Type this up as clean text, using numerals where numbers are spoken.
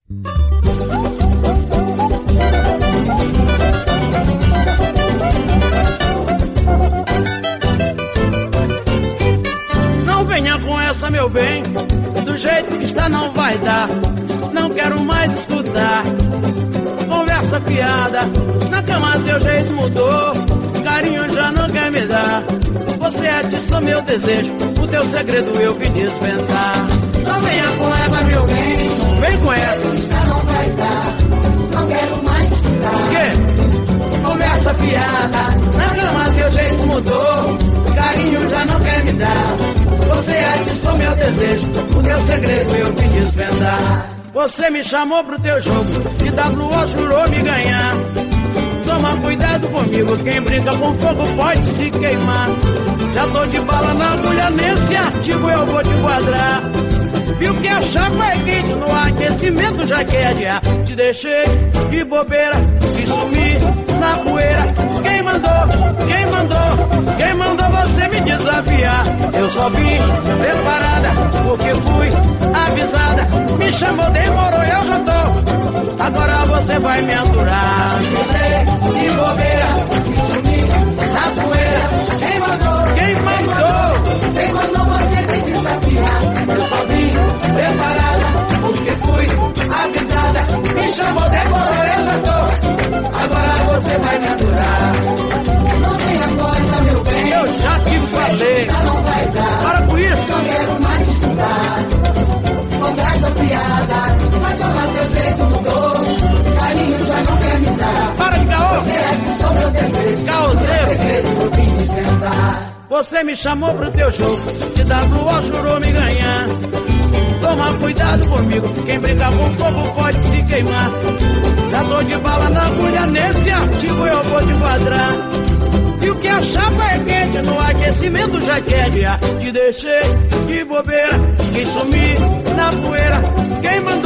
Não venha com essa, meu bem, do jeito que está não vai dar. Não quero mais escutar conversa fiada. Na cama teu jeito mudou, carinho já não quer me dar. Você atiça meu desejo, o teu segredo eu vim desvendar. Não venha com essa, meu bem, vem com essa. Já não vai dar, não quero mais escutar. O quê? Conversa fiada. Na cama teu jeito mudou, carinho já não quer me dar. Você atiçou meu desejo, o teu segredo eu vim desvendar. Você me chamou pro teu jogo e WO jurou me ganhar. Toma cuidado comigo, quem brinca com fogo pode se queimar. Já tô de bala na agulha, nesse artigo eu vou te quadrar. Viu que a chapa é quente no aquecimento já quer adiar. Te deixei de bobeira e sumi na poeira. Quem mandou? Quem mandou? Quem mandou você me desafiar? Eu só vim preparada porque fui avisada. Me chamou, demorou, eu já tô. Agora você vai me aturar. Te deixei de bobeira e sumi na poeira. Quem mandou? Quem mandou? Quem mandou você me desafiar? Eu só vim preparada porque fui avisada. Me chamou, demorou, eu já tô. Agora você vai me aturar. Não tenha coisa, meu bem, eu já te falei. Já não vai dar. Para com isso. Não quero mais escutar conversa fiada. Na cama teu jeito mudou, carinho já não quer me dar. Para de caô. Você atiçou meu desejo, caoseiro. Segredo eu vim desvendar. Você me chamou pro teu jogo, de WO jurou me ganhar. Toma cuidado comigo, quem brinca com fogo pode se queimar. Já tô de bala na agulha, nesse artigo eu vou te quadrar. E o que a chapa é quente, no aquecimento já quer adiar. Te deixei de bobeira e sumi na poeira. Quem mandou?